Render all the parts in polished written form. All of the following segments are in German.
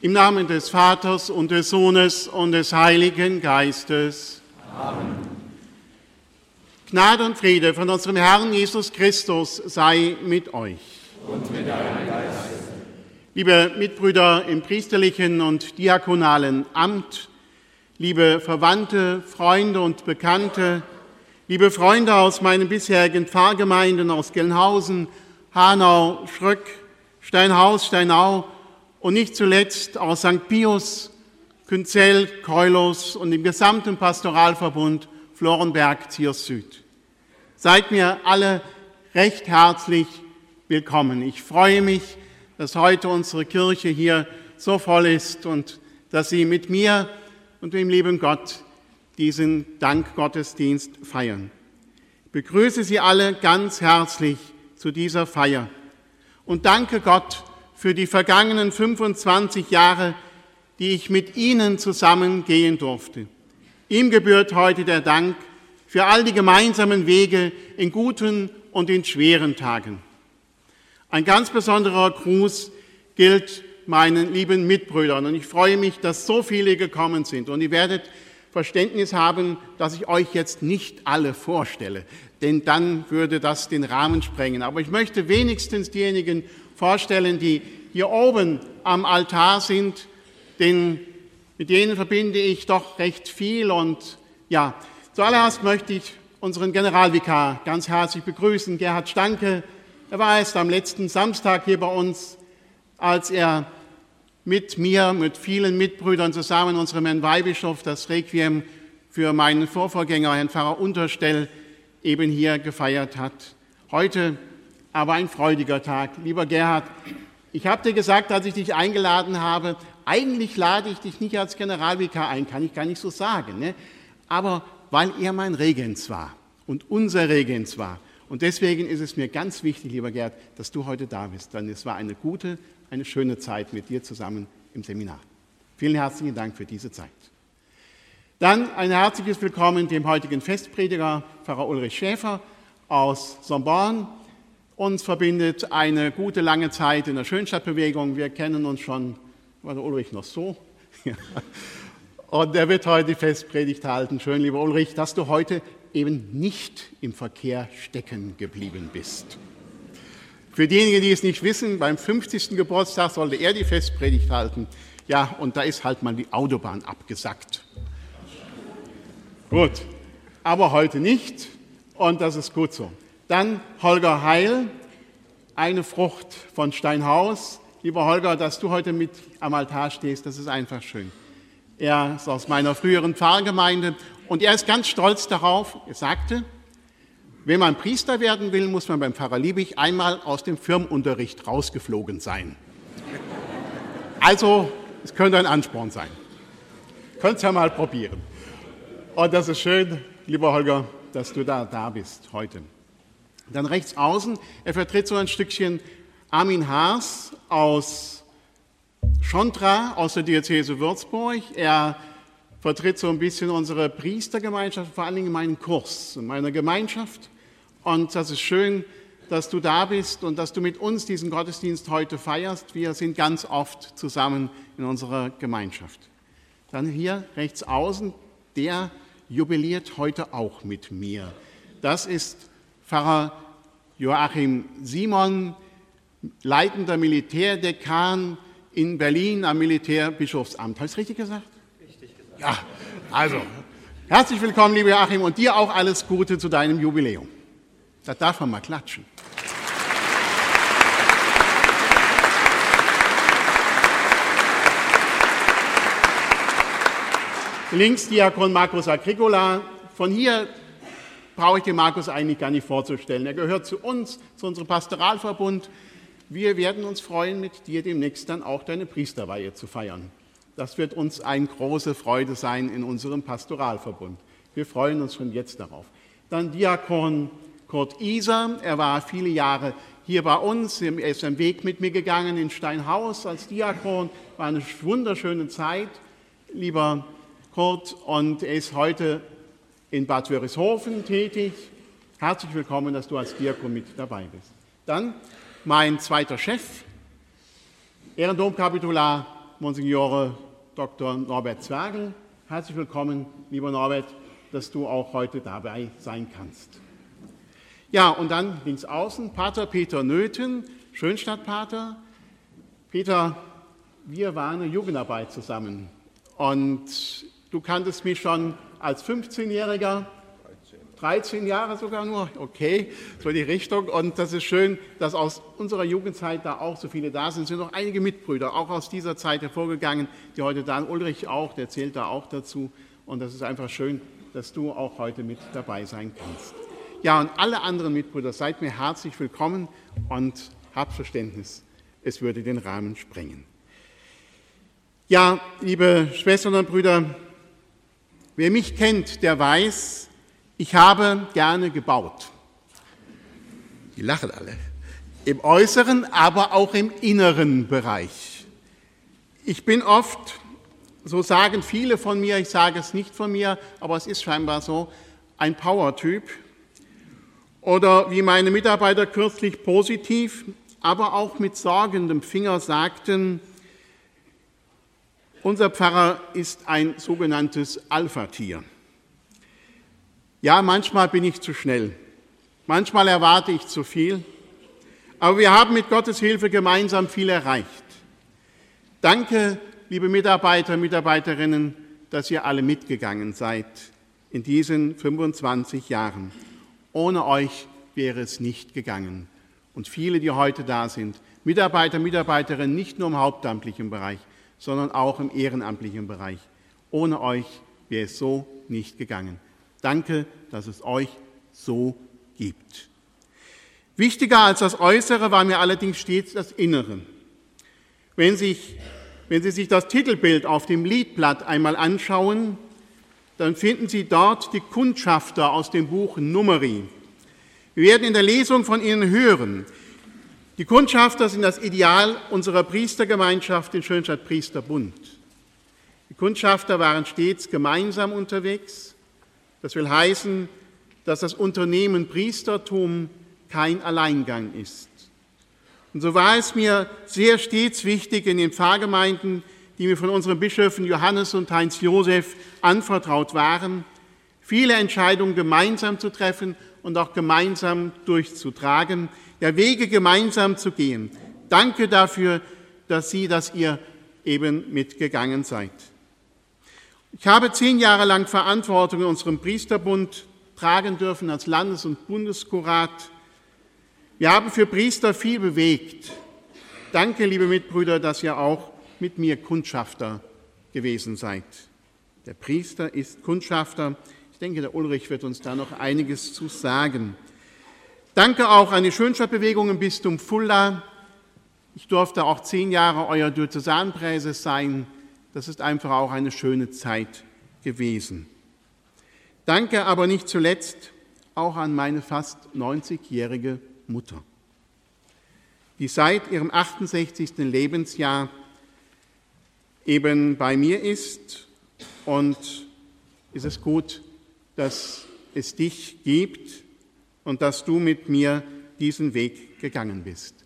Im Namen des Vaters und des Sohnes und des Heiligen Geistes. Amen. Gnade und Friede von unserem Herrn Jesus Christus sei mit euch. Und mit deinem Geist. Liebe Mitbrüder im priesterlichen und diakonalen Amt, liebe Verwandte, Freunde und Bekannte, liebe Freunde aus meinen bisherigen Pfarrgemeinden aus Gelnhausen, Hanau, Schröck, Steinhaus, Steinau und nicht zuletzt aus St. Pius, Künzell, Keulos und dem gesamten Pastoralverbund Florenberg, Ziers Süd. Seid mir alle recht herzlich willkommen. Ich freue mich, dass heute unsere Kirche hier so voll ist und dass Sie mit mir und dem lieben Gott diesen Dankgottesdienst feiern. Ich begrüße Sie alle ganz herzlich zu dieser Feier und danke Gott für die vergangenen 25 Jahre, die ich mit Ihnen zusammen gehen durfte. Ihm gebührt heute der Dank für all die gemeinsamen Wege in guten und in schweren Tagen. Ein ganz besonderer Gruß gilt meinen lieben Mitbrüdern und ich freue mich, dass so viele gekommen sind und ihr werdet Verständnis haben, dass ich euch jetzt nicht alle vorstelle, denn dann würde das den Rahmen sprengen. Aber ich möchte wenigstens diejenigen vorstellen, die hier oben am Altar sind, denn mit denen verbinde ich doch recht viel. Und ja, zuallererst möchte ich unseren Generalvikar ganz herzlich begrüßen, Gerhard Stanke. Er war erst am letzten Samstag hier bei uns, als er mit mir, mit vielen Mitbrüdern zusammen, unserem Herrn Weihbischof, das Requiem für meinen Vorvorgänger, Herrn Pfarrer Unterstell, eben hier gefeiert hat. Heute aber ein freudiger Tag. Lieber Gerhard, ich habe dir gesagt, als ich dich eingeladen habe, eigentlich lade ich dich nicht als Generalvikar ein, kann ich gar nicht so sagen, ne? Aber weil er mein Regens war und unser Regens war. Und deswegen ist es mir ganz wichtig, lieber Gerd, dass du heute da bist, denn es war eine gute, eine schöne Zeit mit dir zusammen im Seminar. Vielen herzlichen Dank für diese Zeit. Dann ein herzliches Willkommen dem heutigen Festprediger, Pfarrer Ulrich Schäfer aus Somborn. Uns verbindet eine gute, lange Zeit in der Schönstadtbewegung. Wir kennen uns schon, war der Ulrich noch so? Und er wird heute die Festpredigt halten. Schön, lieber Ulrich, dass du heute eben nicht im Verkehr stecken geblieben bist. Für diejenigen, die es nicht wissen, beim 50. Geburtstag sollte er die Festpredigt halten. Ja, und da ist halt mal die Autobahn abgesackt. Gut, aber heute nicht und das ist gut so. Dann Holger Heil, eine Frucht von Steinhaus. Lieber Holger, dass du heute mit am Altar stehst, das ist einfach schön. Er ist aus meiner früheren Pfarrgemeinde und er ist ganz stolz darauf. Er sagte, wenn man Priester werden will, muss man beim Pfarrer Liebig einmal aus dem Firmenunterricht rausgeflogen sein. Also, es könnte ein Ansporn sein. Könnt ihr ja mal probieren. Und das ist schön, lieber Holger, dass du da bist heute. Dann rechts außen, er vertritt so ein Stückchen Armin Haas aus Schontra, aus der Diözese Würzburg. Er vertritt so ein bisschen unsere Priestergemeinschaft, vor allen Dingen meinen Kurs in meiner Gemeinschaft. Und das ist schön, dass du da bist und dass du mit uns diesen Gottesdienst heute feierst. Wir sind ganz oft zusammen in unserer Gemeinschaft. Dann hier rechts außen, der jubiliert heute auch mit mir. Das ist Pfarrer Joachim Simon, leitender Militärdekan in Berlin am Militärbischofsamt. Habe ich es richtig gesagt? Richtig gesagt. Ja, also herzlich willkommen, lieber Joachim, und dir auch alles Gute zu deinem Jubiläum. Da darf man mal klatschen. Links Diakon Markus Agricola. Von hier brauche ich den Markus eigentlich gar nicht vorzustellen. Er gehört zu uns, zu unserem Pastoralverbund. Wir werden uns freuen, mit dir demnächst dann auch deine Priesterweihe zu feiern. Das wird uns eine große Freude sein in unserem Pastoralverbund. Wir freuen uns schon jetzt darauf. Dann Diakon Kurt Iser, er war viele Jahre hier bei uns, er ist einen Weg mit mir gegangen in Steinhaus als Diakon, war eine wunderschöne Zeit, lieber Kurt, und er ist heute in Bad Wörishofen tätig. Herzlich willkommen, dass du als Diakon mit dabei bist. Dann mein zweiter Chef, Ehrendomkapitular Monsignore Dr. Norbert Zwergel. Herzlich willkommen, lieber Norbert, dass du auch heute dabei sein kannst. Ja, und dann links außen Pater Peter Nöthen, Schönstadtpater. Peter, wir waren in der Jugendarbeit zusammen und du kanntest mich schon als 15-Jähriger, 13 Jahre sogar nur, okay, so die Richtung. Und das ist schön, dass aus unserer Jugendzeit da auch so viele da sind. Es sind noch einige Mitbrüder, auch aus dieser Zeit hervorgegangen, die heute da sind. Ulrich auch, der zählt da auch dazu. Und das ist einfach schön, dass du auch heute mit dabei sein kannst. Ja, und alle anderen Mitbrüder, seid mir herzlich willkommen und habt Verständnis, es würde den Rahmen sprengen. Ja, liebe Schwestern und Brüder, wer mich kennt, der weiß, ich habe gerne gebaut. Die lachen alle. Im äußeren, aber auch im inneren Bereich. Ich bin oft, so sagen viele von mir, ich sage es nicht von mir, aber es ist scheinbar so, ein Power-Typ. Oder wie meine Mitarbeiter kürzlich positiv, aber auch mit sorgendem Finger sagten, unser Pfarrer ist ein sogenanntes Alpha-Tier. Ja, manchmal bin ich zu schnell, manchmal erwarte ich zu viel, aber wir haben mit Gottes Hilfe gemeinsam viel erreicht. Danke, liebe Mitarbeiter, Mitarbeiterinnen, dass ihr alle mitgegangen seid in diesen 25 Jahren. Ohne euch wäre es nicht gegangen. Und viele, die heute da sind, Mitarbeiter, Mitarbeiterinnen, nicht nur im hauptamtlichen Bereich, sondern auch im ehrenamtlichen Bereich. Ohne euch wäre es so nicht gegangen. Danke, dass es euch so gibt. Wichtiger als das Äußere war mir allerdings stets das Innere. Wenn Sie sich das Titelbild auf dem Liedblatt einmal anschauen, dann finden Sie dort die Kundschafter aus dem Buch Numeri. Wir werden in der Lesung von ihnen hören. Die Kundschafter sind das Ideal unserer Priestergemeinschaft, den Schönstadt Priesterbund. Die Kundschafter waren stets gemeinsam unterwegs. Das will heißen, dass das Unternehmen Priestertum kein Alleingang ist. Und so war es mir sehr stets wichtig in den Pfarrgemeinden, die mir von unseren Bischöfen Johannes und Heinz Josef anvertraut waren, viele Entscheidungen gemeinsam zu treffen und auch gemeinsam durchzutragen, ja Wege gemeinsam zu gehen. Danke dafür, dass ihr eben mitgegangen seid. Ich habe 10 Jahre lang Verantwortung in unserem Priesterbund tragen dürfen als Landes- und Bundeskurat. Wir haben für Priester viel bewegt. Danke, liebe Mitbrüder, dass ihr auch mit mir Kundschafter gewesen seid. Der Priester ist Kundschafter. Ich denke, der Ulrich wird uns da noch einiges zu sagen. Danke auch an die Schönstadtbewegung im Bistum Fulda. Ich durfte auch 10 Jahre euer Diözesanpräses sein. Das ist einfach auch eine schöne Zeit gewesen. Danke aber nicht zuletzt auch an meine fast 90-jährige Mutter, die seit ihrem 68. Lebensjahr eben bei mir ist. Und es ist gut, dass es dich gibt und dass du mit mir diesen Weg gegangen bist.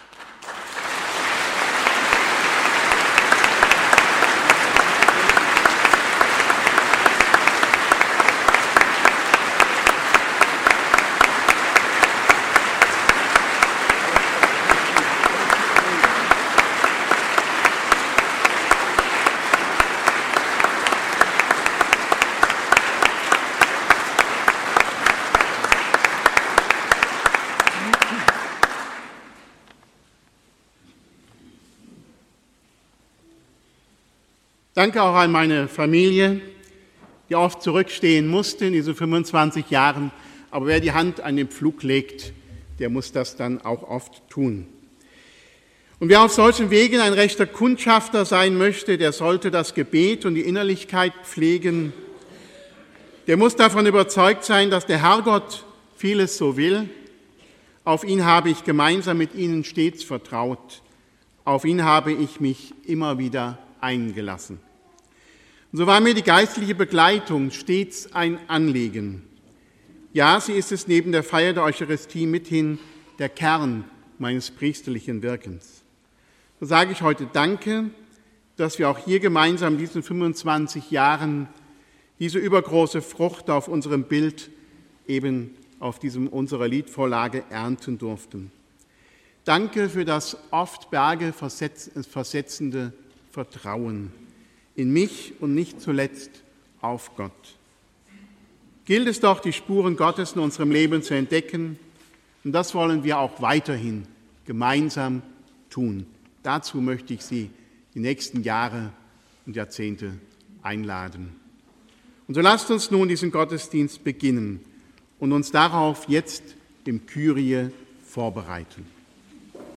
Danke auch an meine Familie, die oft zurückstehen musste in diesen 25 Jahren. Aber wer die Hand an den Pflug legt, der muss das dann auch oft tun. Und wer auf solchen Wegen ein rechter Kundschafter sein möchte, der sollte das Gebet und die Innerlichkeit pflegen. Der muss davon überzeugt sein, dass der Herrgott vieles so will. Auf ihn habe ich gemeinsam mit ihnen stets vertraut. Auf ihn habe ich mich immer wieder eingelassen. Und so war mir die geistliche Begleitung stets ein Anliegen. Ja, sie ist es neben der Feier der Eucharistie mithin der Kern meines priesterlichen Wirkens. So sage ich heute Danke, dass wir auch hier gemeinsam in diesen 25 Jahren diese übergroße Frucht auf unserem Bild, eben auf unserer Liedvorlage ernten durften. Danke für das oft Berge versetzende Vertrauen in mich und nicht zuletzt auf Gott. Gilt es doch, die Spuren Gottes in unserem Leben zu entdecken, und das wollen wir auch weiterhin gemeinsam tun. Dazu möchte ich Sie die nächsten Jahre und Jahrzehnte einladen. Und so lasst uns nun diesen Gottesdienst beginnen und uns darauf jetzt im Kyrie vorbereiten.